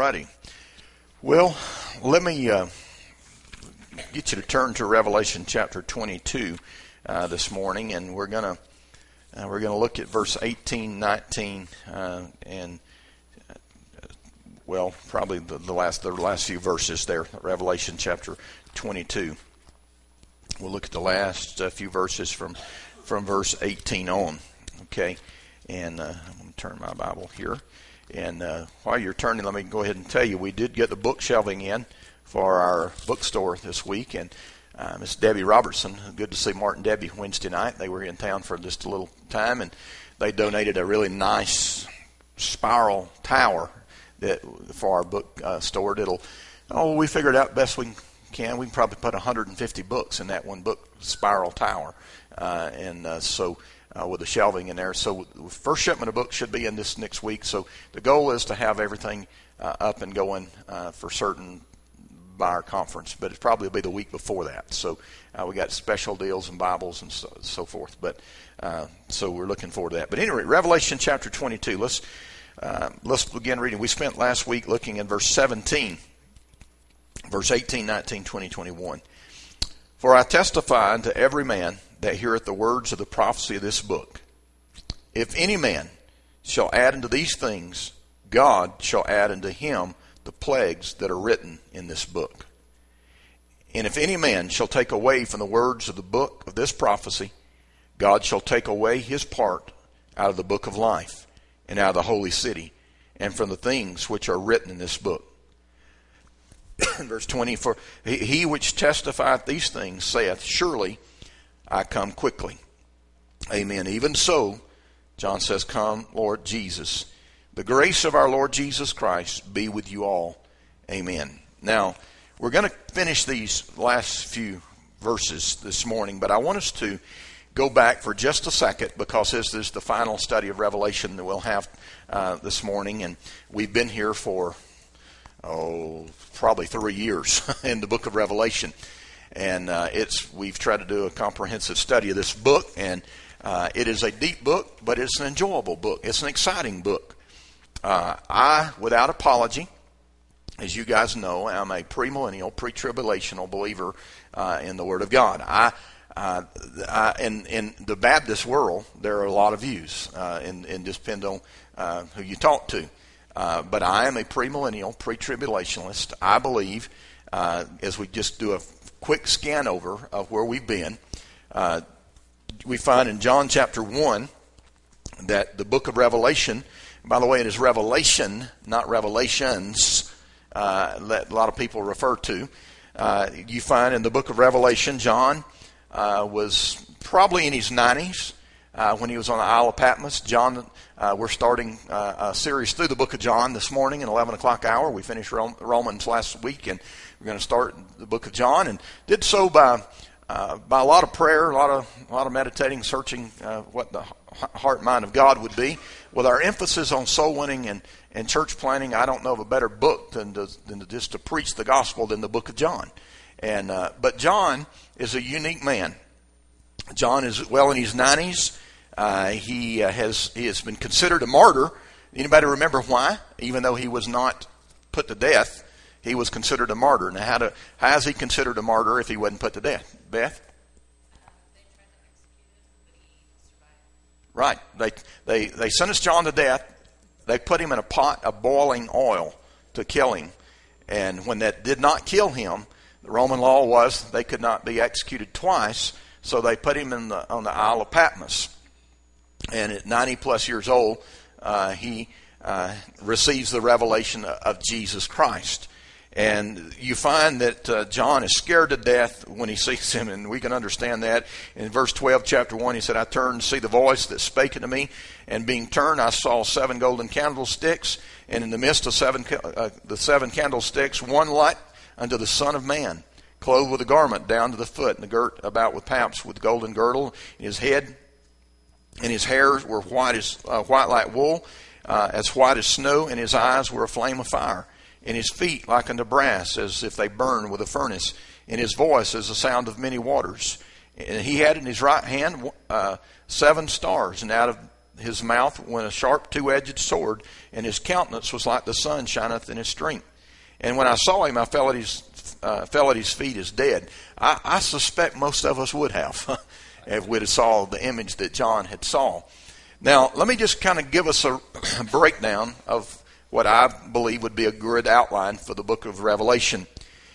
righty. Well, let me get you to turn to Revelation chapter 22 this morning, and we're gonna look at verse 18, 19, and probably the last few verses there. Revelation chapter 22. We'll look at the last few verses from verse 18 on. Okay, and I'm going to turn my Bible here. And while you're turning, let me go ahead and tell you, we did get the book shelving in for our bookstore this week, and Miss Debbie Robertson, good to see Martin and Debbie Wednesday night. They were in town for just a little time, and they donated a really nice spiral tower for our book store. We figured out best we can. We can probably put 150 books in that one book spiral tower, with the shelving in there. So the first shipment of books should be in this next week. So the goal is to have everything up and going for certain by our conference, but it probably will be the week before that. So we got special deals and Bibles and so forth. But so we're looking forward to that. But anyway, Revelation chapter 22. Let's begin reading. We spent last week looking at verse 17, verse 18, 19, 20, 21. For I testify unto every man that heareth the words of the prophecy of this book. If any man shall add unto these things, God shall add unto him the plagues that are written in this book. And if any man shall take away from the words of the book of this prophecy, God shall take away his part out of the book of life, and out of the holy city, and from the things which are written in this book. Verse 20, for he which testifieth these things saith, surely I come quickly. Amen. Even so, John says, come, Lord Jesus. The grace of our Lord Jesus Christ be with you all. Amen. Now, we're going to finish these last few verses this morning, but I want us to go back for just a second, because this is the final study of Revelation that we'll have this morning, and we've been here for probably 3 years in the book of Revelation. And we've tried to do a comprehensive study of this book, and it is a deep book, but it's an enjoyable book. It's an exciting book. I, without apology, as you guys know, I'm a premillennial, pre-tribulational believer in the Word of God. In the Baptist world, there are a lot of views, and just depend on who you talk to. But I am a premillennial, pre-tribulationalist. I believe, as we just do a quick scan over of where we've been, we find in John chapter 1 that the book of Revelation, by the way, it is Revelation, not Revelations, that a lot of people refer to. You find in the book of Revelation, John was probably in his 90s when he was on the Isle of Patmos. John, we're starting a series through the book of John this morning at 11 o'clock hour. We finished Romans last week, and we're going to start the book of John, and did so by a lot of prayer, a lot of meditating, searching what the heart and mind of God would be. With our emphasis on soul winning and church planting, I don't know of a better book than just to preach the gospel than the book of John. But John is a unique man. John is well in his 90s. He has been considered a martyr. Anybody remember why? Even though he was not put to death, he was considered a martyr. Now, how is he considered a martyr if he wasn't put to death? Beth? They tried to execute him, but he survived. Right. They sentenced John to death. They put him in a pot of boiling oil to kill him. And when that did not kill him, the Roman law was they could not be executed twice, so they put him on the Isle of Patmos. And at 90 plus years old, he receives the revelation of Jesus Christ. And you find that John is scared to death when he sees him, and we can understand that. In verse 12, chapter 1, he said, I turned to see the voice that spake unto me, and being turned, I saw 7 golden candlesticks, and in the midst of the 7 candlesticks, one like unto the Son of Man, clothed with a garment down to the foot, and girt about with paps, with golden girdle in his head, and his hairs were white like wool, as white as snow, and his eyes were a flame of fire. And his feet like unto brass, as if they burn with a furnace. And his voice as the sound of many waters. And he had in his right hand 7 stars, and out of his mouth went a sharp two-edged sword, and his countenance was like the sun shineth in his strength. And when I saw him, I fell at his feet as dead. I suspect most of us would have if we'd have saw the image that John had saw. Now, let me just kind of give us a breakdown of what I believe would be a good outline for the book of Revelation.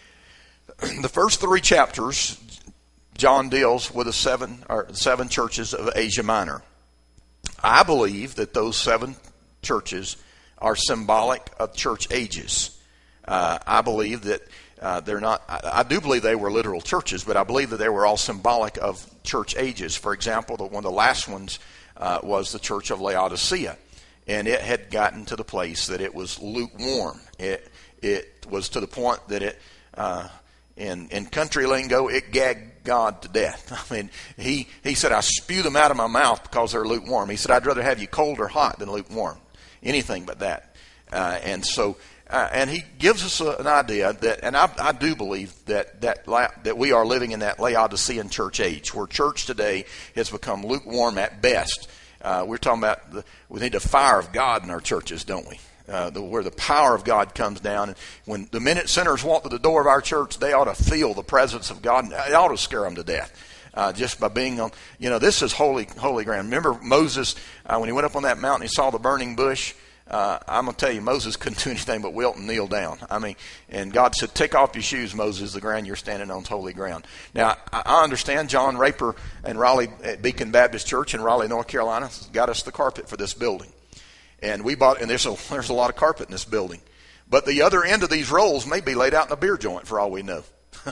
The first 3 chapters, John deals with the seven churches of Asia Minor. I believe that those 7 churches are symbolic of church ages. I believe that they're not. I do believe they were literal churches, but I believe that they were all symbolic of church ages. For example, one of the last ones was the church of Laodicea, and it had gotten to the place that it was lukewarm. It was to the point that it, in country lingo, it gagged God to death. I mean, he said, "I spew them out of my mouth because they're lukewarm." He said, "I'd rather have you cold or hot than lukewarm, anything but that." And he gives us an idea that, and I do believe that we are living in that Laodicean church age, where church today has become lukewarm at best. We're talking about we need the fire of God in our churches, don't we? Where the power of God comes down. And when the minute sinners walk to the door of our church, they ought to feel the presence of God. It ought to scare them to death. Just by being on, this is holy ground. Remember Moses, when he went up on that mountain, he saw the burning bush. I'm going to tell you, Moses couldn't do anything but wilt and kneel down. And God said, "Take off your shoes, Moses. The ground you're standing on is holy ground." Now, I understand John Raper and Raleigh at Beacon Baptist Church in Raleigh, North Carolina, got us the carpet for this building. And we bought, and there's a lot of carpet in this building. But the other end of these rolls may be laid out in a beer joint for all we know.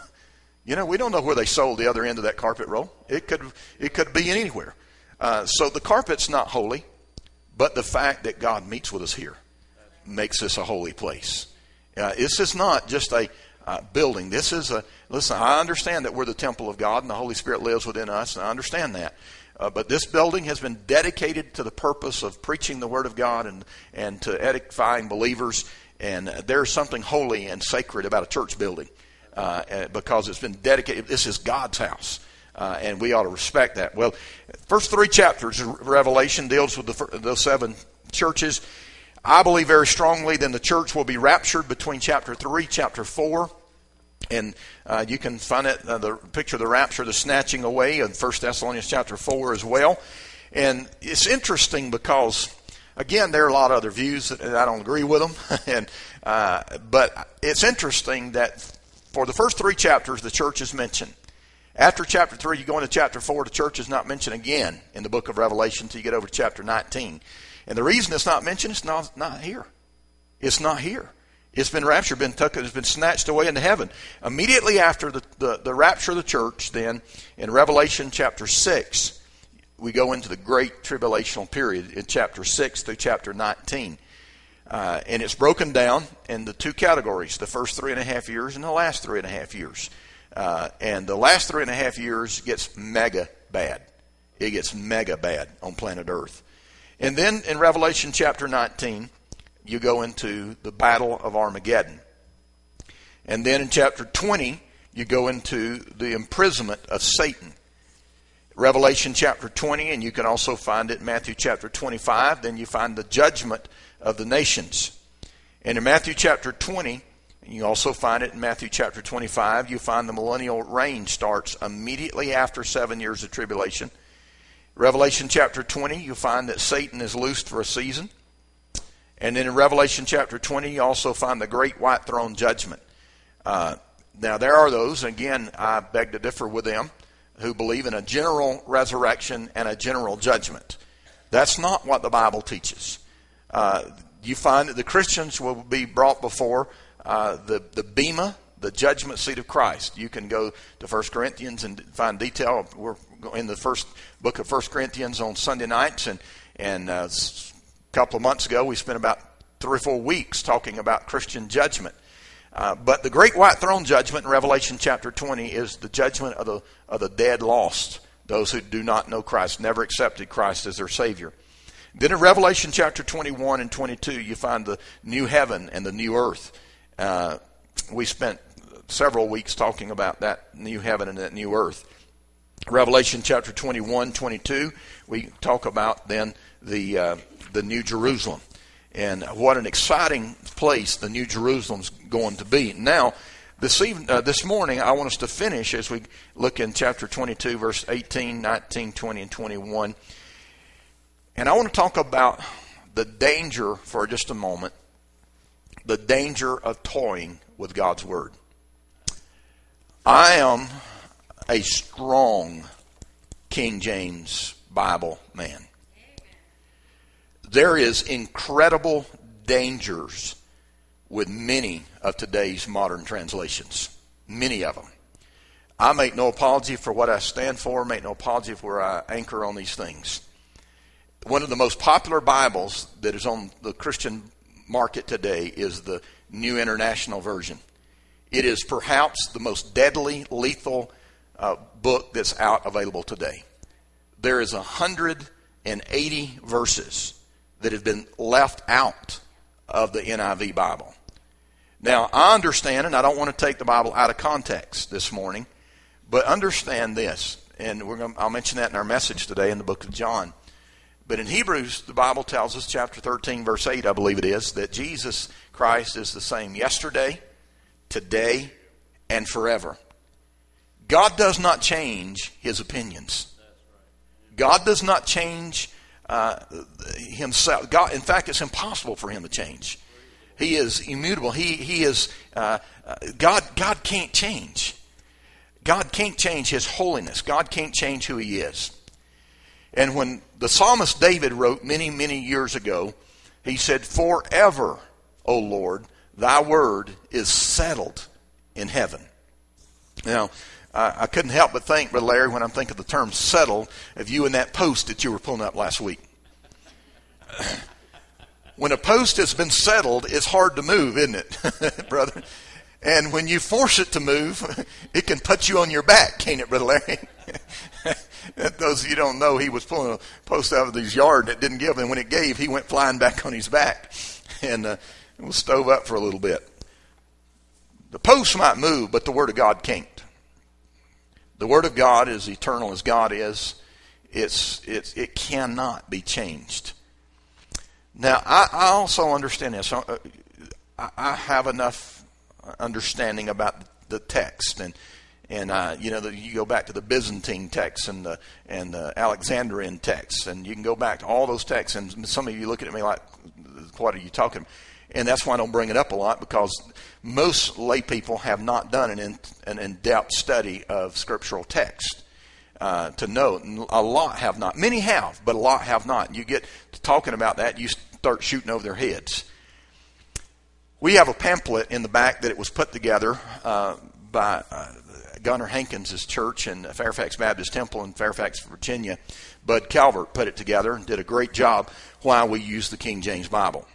We don't know where they sold the other end of that carpet roll. It could be anywhere. So the carpet's not holy. But the fact that God meets with us here makes this a holy place. This is not just a building. This is listen, I understand that we're the temple of God and the Holy Spirit lives within us, and I understand that. But this building has been dedicated to the purpose of preaching the Word of God and to edifying believers. And there's something holy and sacred about a church building because it's been dedicated. This is God's house. And we ought to respect that. Well, first 3 chapters of Revelation deals with those 7 churches. I believe very strongly then the church will be raptured between chapter 3, chapter 4. And you can find it, the picture of the rapture, the snatching away in 1 Thessalonians chapter 4 as well. And it's interesting because, again, there are a lot of other views that I don't agree with them. But it's interesting that for the first 3 chapters, the church is mentioned. After chapter 3, you go into chapter 4, the church is not mentioned again in the book of Revelation until you get over to chapter 19. And the reason it's not mentioned, it's not here. It's not here. It's been raptured, it's been snatched away into heaven. Immediately after the rapture of the church, then, in Revelation chapter 6, we go into the great tribulational period in chapter 6 through chapter 19. And it's broken down into 2 categories, the first 3.5 years and the last 3.5 years. And the last 3.5 years gets mega bad. It gets mega bad on planet Earth. And then in Revelation chapter 19, you go into the battle of Armageddon. And then in chapter 20, you go into the imprisonment of Satan. Revelation chapter 20, and you can also find it in Matthew chapter 25, then you find the judgment of the nations. And in Matthew chapter 20, and you also find it in Matthew chapter 25. You find the millennial reign starts immediately after 7 years of tribulation. Revelation chapter 20, you find that Satan is loosed for a season. And then in Revelation chapter 20, you also find the great white throne judgment. Now, there are those, again, I beg to differ with them, who believe in a general resurrection and a general judgment. That's not what the Bible teaches. You find that the Christians will be brought before the bema, the judgment seat of Christ. You can go to 1 Corinthians and find detail. We're in the first book of 1 Corinthians on Sunday nights, and a couple of months ago we spent about 3 or 4 weeks talking about Christian judgment. But the great white throne judgment in Revelation chapter 20 is the judgment of the dead lost, those who do not know Christ, never accepted Christ as their Savior. Then in Revelation chapter 21 and 22, you find the new heaven and the new earth. We spent several weeks talking about that new heaven and that new earth. Revelation chapter 21, 22, we talk about then the New Jerusalem. And what an exciting place the New Jerusalem's going to be. Now, this morning, I want us to finish as we look in chapter 22, verse 18, 19, 20, and 21. And I want to talk about the danger for just a moment, the danger of toying with God's Word. I am a strong King James Bible man. There is incredible dangers with many of today's modern translations. Many of them. I make no apology for what I stand for, make no apology for where I anchor on these things. One of the most popular Bibles that is on the Christian market today is the New International Version. It is perhaps the most deadly, lethal book that's out available today. There is 180 verses that have been left out of the NIV Bible. Now, I understand, and I don't want to take the Bible out of context this morning, but understand this, and I'll mention that in our message today in the book of John. But in Hebrews, the Bible tells us, chapter 13, verse 8, I believe it is, that Jesus Christ is the same yesterday, today, and forever. God does not change his opinions. God does not change himself. God, in fact, it's impossible for him to change. He is immutable. He is God. God can't change. God can't change his holiness. God can't change who he is. And when the psalmist David wrote many, many years ago, he said, "Forever, O Lord, thy word is settled in heaven." Now, I couldn't help but think, Brother Larry, when I'm thinking of the term settled, of you and that post that you were pulling up last week. When a post has been settled, it's hard to move, isn't it, brother? And when you force it to move, it can put you on your back, can't it, Brother Larry? Those of you who don't know, he was pulling a post out of his yard and it didn't give. And when it gave, he went flying back on his back and was stove up for a little bit. The post might move, but the Word of God can't. The Word of God is eternal as God is. It cannot be changed. Now, I also understand this. I have enough understanding about the text, and you go back to the Byzantine text and the Alexandrian text, and you can go back to all those texts. And some of you look at me like, "What are you talking?" And that's why I don't bring it up a lot, because most lay people have not done an in-depth study of scriptural text to know. A lot have not. Many have, but a lot have not. You get to talking about that, you start shooting over their heads. We have a pamphlet in the back that it was put together by Gunnar Hankins' church in Fairfax Baptist Temple in Fairfax, Virginia. Bud Calvert put it together and did a great job why we use the King James Bible.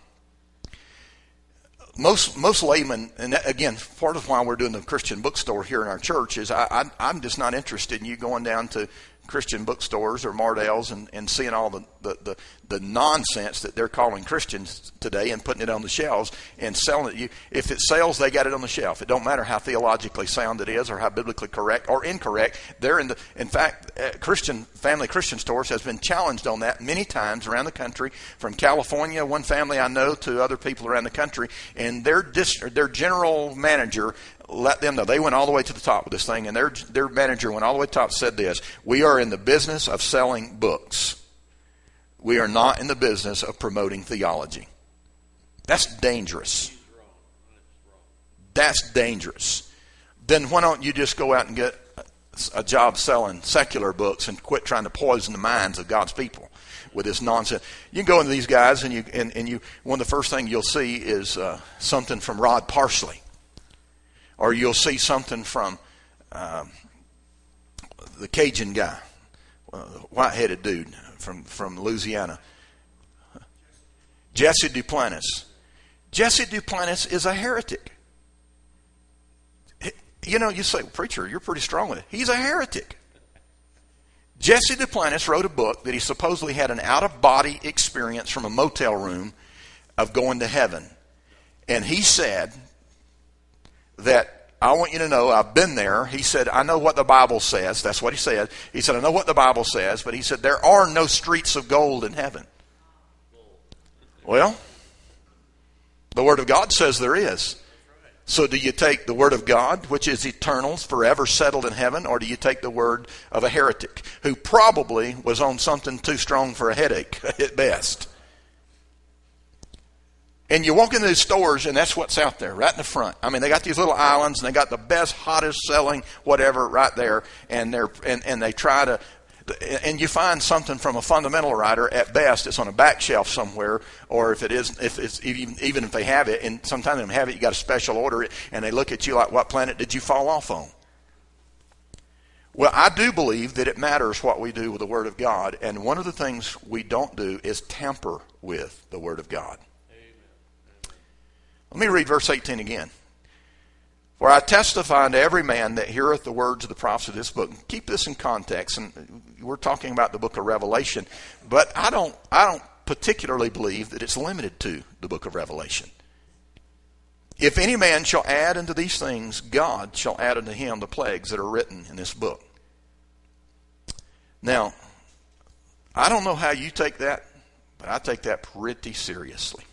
Most laymen, and again, part of why we're doing the Christian bookstore here in our church is I'm just not interested in you going down to Christian bookstores or Mardell's and seeing all the nonsense that they're calling Christians today and putting it on the shelves and selling it to you. If it sells, they got it on the shelf. It don't matter how theologically sound it is or how biblically correct or incorrect. In fact, family Christian stores has been challenged on that many times around the country, from California, one family I know, to other people around the country, and their general manager let them know. They went all the way to the top with this thing, and their manager went all the way to the top, said this: "We are in the business of selling books. We are not in the business of promoting theology." That's dangerous. That's dangerous. Then why don't you just go out and get a job selling secular books and quit trying to poison the minds of God's people with this nonsense? You can go into these guys and you one of the first things you'll see is something from Rod Parsley. Or you'll see something from the Cajun guy, white-headed dude from Louisiana, Jesse Duplantis. Jesse Duplantis is a heretic. You know, you say, "Preacher, you're pretty strong with it." He's a heretic. Jesse Duplantis wrote a book that he supposedly had an out-of-body experience from a motel room of going to heaven. And he said that I want you to know I've been there. He said, I know what the Bible says. That's what he said. He said, I know what the Bible says, but he said, there are no streets of gold in heaven. Well, the Word of God says there is. So do you take the Word of God, which is eternal, forever settled in heaven, or do you take the word of a heretic who probably was on something too strong for a headache at best? And you walk into these stores, and that's what's out there, right in the front. I mean, they got these little islands, and they got the best, hottest selling whatever right there, and they try to, and you find something from a fundamental writer at best. It's on a back shelf somewhere, or if it's even if they have it, and sometimes they don't have it, you got to special order it, and they look at you like, what planet did you fall off on? Well, I do believe that it matters what we do with the Word of God, and one of the things we don't do is tamper with the Word of God. Let me read verse 18 again. For I testify unto every man that heareth the words of the prophets of this book. Keep this in context, and we're talking about the book of Revelation, but I don't particularly believe that it's limited to the book of Revelation. If any man shall add unto these things, God shall add unto him the plagues that are written in this book. Now, I don't know how you take that, but I take that pretty seriously.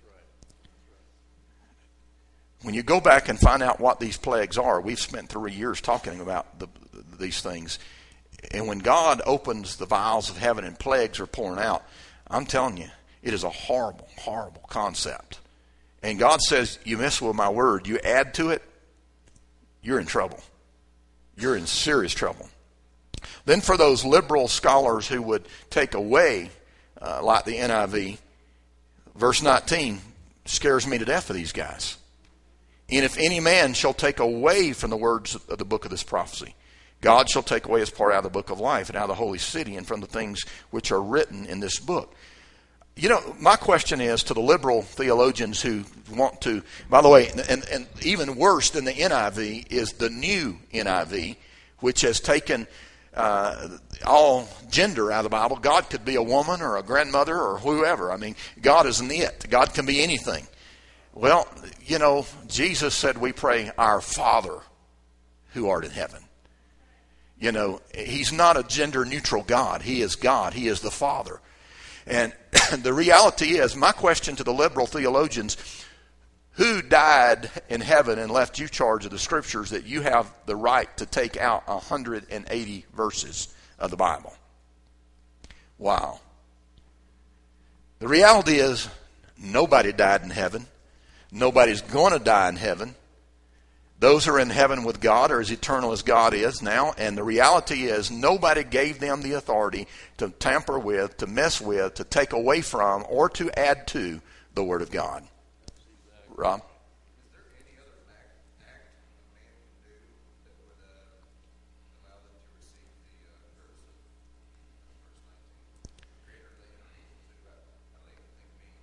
When you go back and find out what these plagues are, we've spent 3 years talking about these things. And when God opens the vials of heaven and plagues are pouring out, I'm telling you, it is a horrible, horrible concept. And God says, you mess with my word, you add to it, you're in trouble. You're in serious trouble. Then for those liberal scholars who would take away, like the NIV, verse 19 scares me to death for these guys. And if any man shall take away from the words of the book of this prophecy, God shall take away his part out of the book of life and out of the holy city and from the things which are written in this book. You know, my question is to the liberal theologians who want to, by the way, and even worse than the NIV is the new NIV, which has taken all gender out of the Bible. God could be a woman or a grandmother or whoever. I mean, God isn't it. God can be anything. Well, you know, Jesus said we pray, our Father who art in heaven. You know, he's not a gender-neutral God. He is God. He is the Father. And the reality is, my question to the liberal theologians, who died in heaven and left you charge of the Scriptures that you have the right to take out 180 verses of the Bible? Wow. The reality is, nobody died in heaven. Nobody's going to die in heaven. Those who are in heaven with God are as eternal as God is now. And the reality is nobody gave them the authority to tamper with, to mess with, to take away from, or to add to the Word of God. Rob? Is there any other act a man can do that would allow them to receive the curse of verse 19? Greater than equal to, I think being,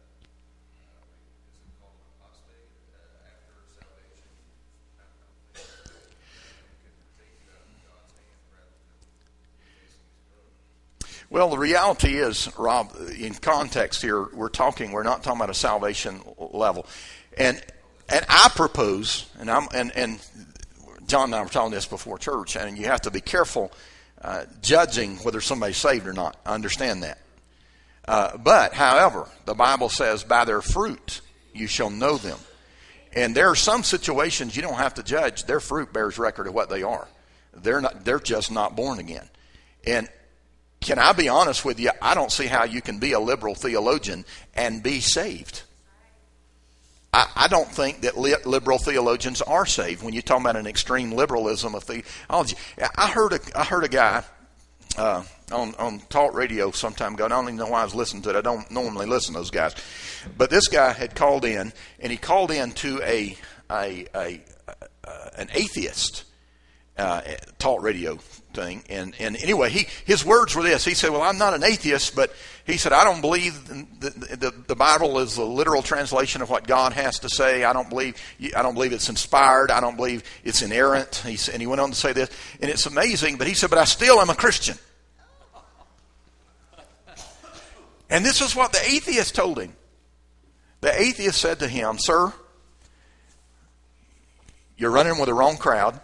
is it called apostate after salvation? Could take God's hand rather than facing his brother. Well, the reality is, Rob, in context here, we're not talking about a salvation level. And I propose, and John and I were talking this before church, and you have to be careful judging whether somebody's saved or not. I understand that. But, however, the Bible says, by their fruit you shall know them. And there are some situations you don't have to judge. Their fruit bears record of what they are. They're just not born again. And can I be honest with you? I don't see how you can be a liberal theologian and be saved. I don't think that liberal theologians are saved. When you talk about an extreme liberalism of theology, I heard a guy on talk radio some time ago. And I don't even know why I was listening to it. I don't normally listen to those guys, but this guy had called in, and he called in to an atheist talk radio thing, and anyway, his words were this. He said, well, I'm not an atheist, but he said, I don't believe the Bible is a literal translation of what God has to say. I don't believe it's inspired. I don't believe it's inerrant. And he went on to say this, and it's amazing, but he said, but I still am a Christian. And this is what the atheist told him. The atheist said to him, sir, you're running with the wrong crowd.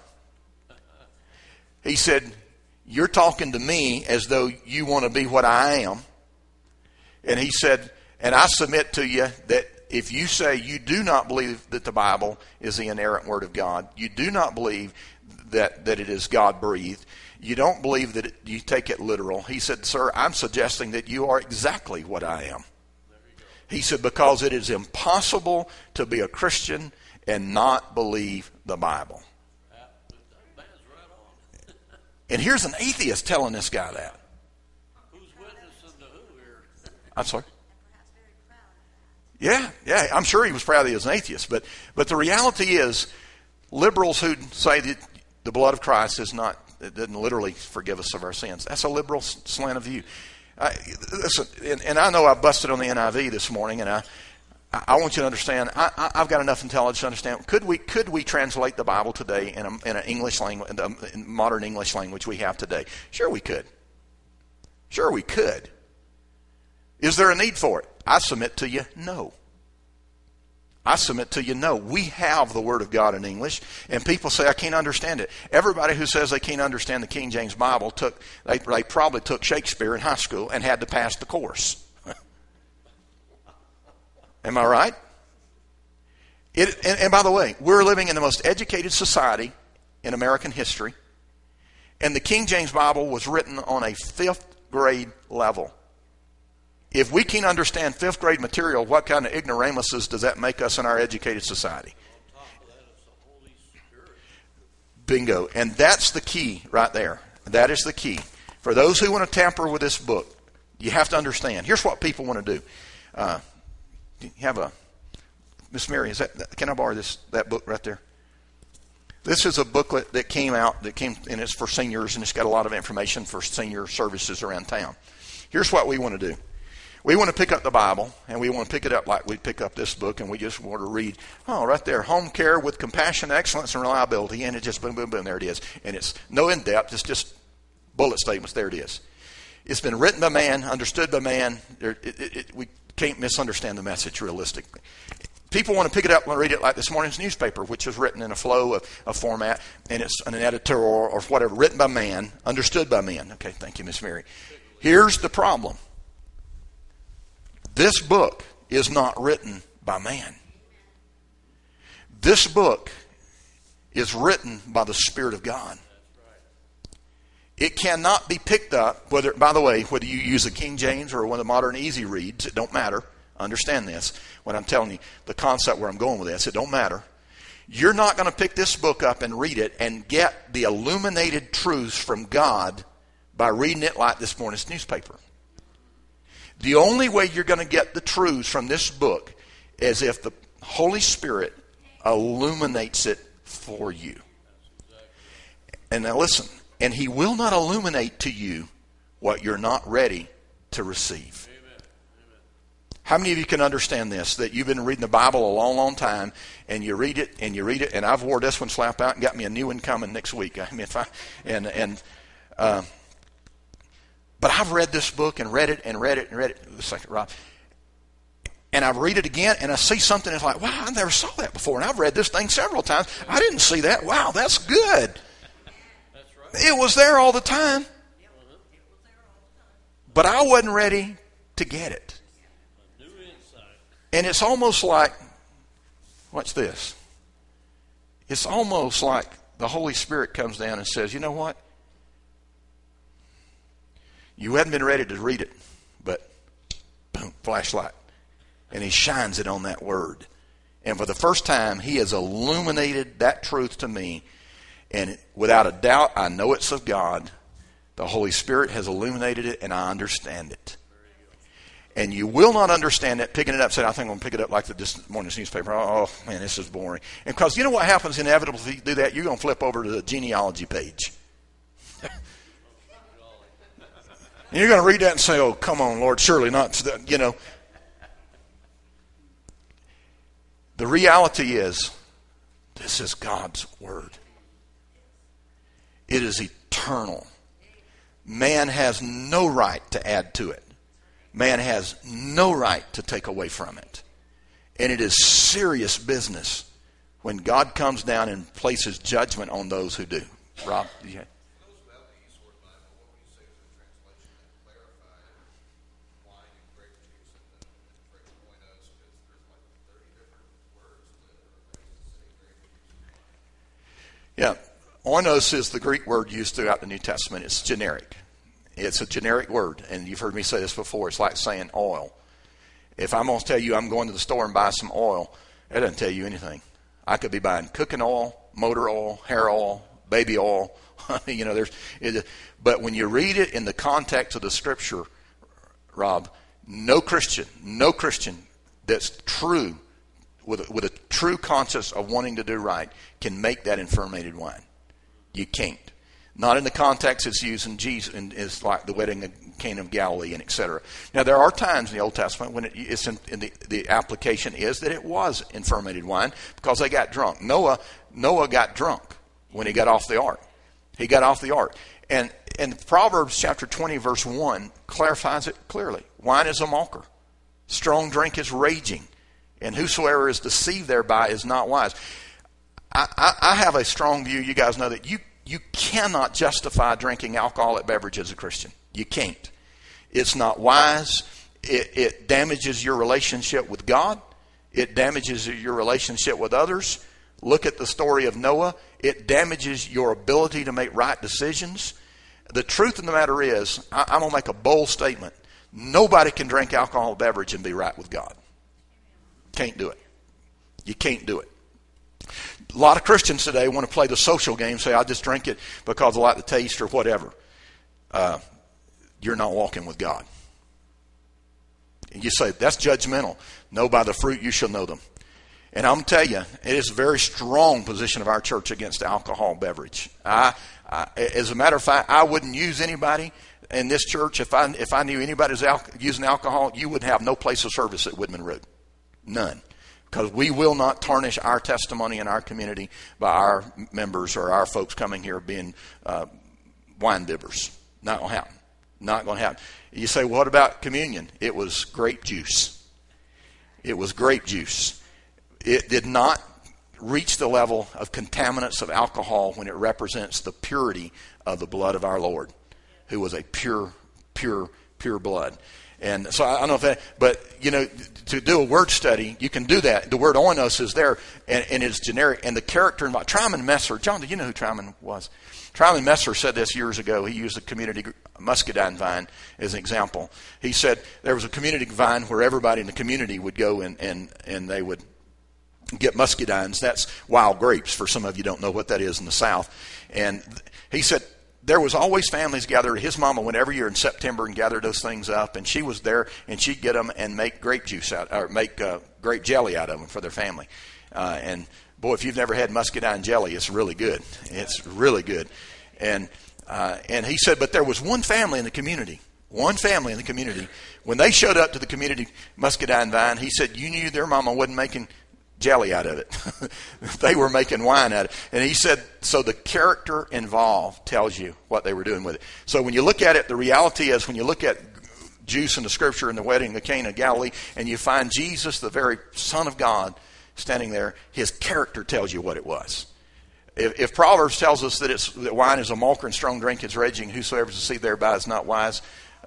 He said, you're talking to me as though you want to be what I am. And he said, and I submit to you that if you say you do not believe that the Bible is the inerrant word of God, you do not believe that it is God-breathed, you don't believe that you take it literal. He said, sir, I'm suggesting that you are exactly what I am. He said, because it is impossible to be a Christian and not believe the Bible. And here's an atheist telling this guy that. Who's witnessing to who here? I'm sorry? Yeah, I'm sure he was proud that he was an atheist. But the reality is, liberals who say that the blood of Christ is not, it doesn't literally forgive us of our sins, that's a liberal slant of view. Listen, and I know I busted on the NIV this morning, and I want you to understand, I've got enough intelligence to understand. Could we translate the Bible today in an English language, in modern English language we have today? Sure we could. Sure we could. Is there a need for it? I submit to you, no. I submit to you, no. We have the Word of God in English, and people say, I can't understand it. Everybody who says they can't understand the King James Bible, they probably took Shakespeare in high school and had to pass the course. Am I right? And by the way, we're living in the most educated society in American history, and the King James Bible was written on a 5th grade level. If we can't understand 5th grade material, what kind of ignoramuses does that make us in our educated society? On top of that, it's the Holy Spirit. Bingo. And that's the key right there. That is the key. For those who want to tamper with this book, you have to understand. Here's what people want to do. You have a Miss Mary, can I borrow that book right there? This is a booklet that came out, and it's for seniors, and it's got a lot of information for senior services around town. Here's what we want to do. We want to pick up the Bible, and we want to pick it up like we pick up this book, and we just want to read, right there, home care with compassion, excellence, and reliability, and it just boom, boom, boom, there it is. And it's no in-depth, it's just bullet statements, there it is. It's been written by man, understood by man. We can't misunderstand the message realistically. People want to pick it up and read it like this morning's newspaper, which is written in a flow of format, and it's an editor or whatever, written by man, understood by man. Okay, thank you, Miss Mary. Here's the problem. This book is not written by man. This book is written by the Spirit of God. It cannot be picked up, whether you use a King James or one of the modern easy reads, it don't matter. Understand this. When I'm telling you the concept where I'm going with this, it don't matter. You're not going to pick this book up and read it and get the illuminated truths from God by reading it like this morning's newspaper. The only way you're going to get the truths from this book is if the Holy Spirit illuminates it for you. And now listen, and He will not illuminate to you what you're not ready to receive. How many of you can understand this? That you've been reading the Bible a long, long time, and you read it, and I've wore this one slap out and got me a new one coming next week. But I've read this book and read it. It's like, Rob. And I read it again, and I see something that's like, wow, I never saw that before. And I've read this thing several times. I didn't see that. Wow, that's good. That's right. It was there all the time. But I wasn't ready to get it. A new insight. And it's almost like, what's this? It's almost like the Holy Spirit comes down and says, you know what? You hadn't been ready to read it, but boom, flashlight. And He shines it on that word. And for the first time, He has illuminated that truth to me. And without a doubt, I know it's of God. The Holy Spirit has illuminated it, and I understand it. And you will not understand it picking it up, saying, I think I'm going to pick it up like this morning's newspaper. Oh, man, this is boring. And because you know what happens inevitably if you do that? You're going to flip over to the genealogy page. And you're going to read that and say, oh, come on, Lord, surely not. The reality is, this is God's Word. It is eternal. Man has no right to add to it. Man has no right to take away from it. And it is serious business when God comes down and places judgment on those who do. Rob? Yeah. For those without the eSword Bible, what would you say is a translation that clarified wine and grape juice and grape oinos? Because there's like 30 different words that are related to say grape juice and wine. Yeah. Oinos is the Greek word used throughout the New Testament. It's generic. It's a generic word. And you've heard me say this before. It's like saying oil. If I'm going to tell you I'm going to the store and buy some oil, that doesn't tell you anything. I could be buying cooking oil, motor oil, hair oil, baby oil. But when you read it in the context of the Scripture, Rob, no Christian that's true, with a true conscience of wanting to do right, can make that in fermented wine. You can't. Not in the context it's used in Jesus, and it's like the wedding of Cana of Galilee and etc. Now there are times in the Old Testament when it's in the application is that it was in fermented wine because they got drunk. Noah got drunk when he got off the ark. He got off the ark, and Proverbs chapter 20 verse 1 clarifies it clearly. Wine is a mocker, strong drink is raging, and whosoever is deceived thereby is not wise. I have a strong view. You guys know that you cannot justify drinking alcoholic beverage as a Christian. You can't. It's not wise. It damages your relationship with God. It damages your relationship with others. Look at the story of Noah. It damages your ability to make right decisions. The truth of the matter is, I'm going to make a bold statement. Nobody can drink alcoholic beverage and be right with God. Can't do it. You can't do it. A lot of Christians today want to play the social game, say, I'll just drink it because I like the taste or whatever. You're not walking with God. And you say, that's judgmental. No, by the fruit you shall know them. And I'm going to tell you, it is a very strong position of our church against alcohol beverage. As a matter of fact, I wouldn't use anybody in this church. If I knew anybody was using alcohol, you would have no place of service at Woodman Road. None. Because we will not tarnish our testimony in our community by our members or our folks coming here being wine bibbers. Not going to happen. Not going to happen. You say, well, what about communion? It was grape juice. It was grape juice. It did not reach the level of contaminants of alcohol when it represents the purity of the blood of our Lord, who was a pure blood. And so I don't know if that, but to do a word study, you can do that. The word oinos is there, and it's generic. And the character, Tryman Messer, John, do you know who Tryman was? Tryman Messer said this years ago. He used a community muscadine vine as an example. He said there was a community vine where everybody in the community would go and they would get muscadines. That's wild grapes, for some of you don't know what that is in the South. And he said, there was always families gathered. His mama went every year in September and gathered those things up, and she was there, and she'd get them and make grape juice out, or make grape jelly out of them for their family. And boy, if you've never had muscadine jelly, it's really good. It's really good. And he said, but there was one family in the community. When they showed up to the community muscadine vine, he said, you knew their mama wasn't making jelly out of it. They were making wine out of it. And he said, so the character involved tells you what they were doing with it. So when you look at it, the reality is when you look at juice in the Scripture in the wedding of Cana of Galilee, and you find Jesus, the very Son of God, standing there, his character tells you what it was. If Proverbs tells us that wine is a mocker and strong drink is raging, whosoever is deceived thereby is not wise.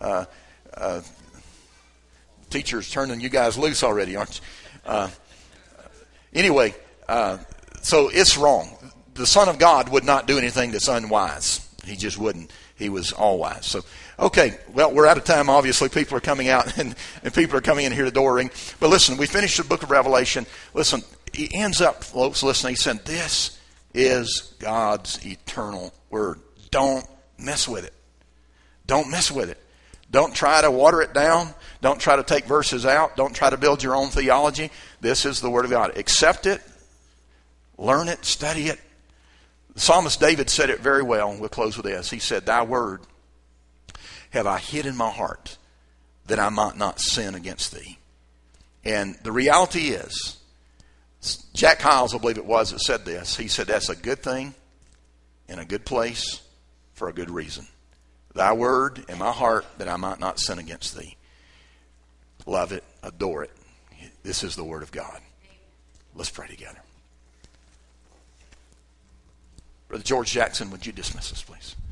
Teachers turning you guys loose already, aren't you? Anyway, so it's wrong. The Son of God would not do anything that's unwise. He just wouldn't. He was all wise. So, okay, well, we're out of time, obviously. People are coming out, and people are coming in here to the door ring. But listen, we finished the book of Revelation. Listen, he ends up, folks, listen, he said, this is God's eternal word. Don't mess with it. Don't mess with it. Don't try to water it down. Don't try to take verses out. Don't try to build your own theology. This is the Word of God. Accept it. Learn it. Study it. The psalmist David said it very well. We'll close with this. He said, thy word have I hid in my heart that I might not sin against thee. And the reality is, Jack Hyles, I believe it was, that said this. He said, that's a good thing in a good place for a good reason. Thy word in my heart that I might not sin against thee. Love it. Adore it. This is the Word of God. Let's pray together. Brother George Jackson, would you dismiss us, please?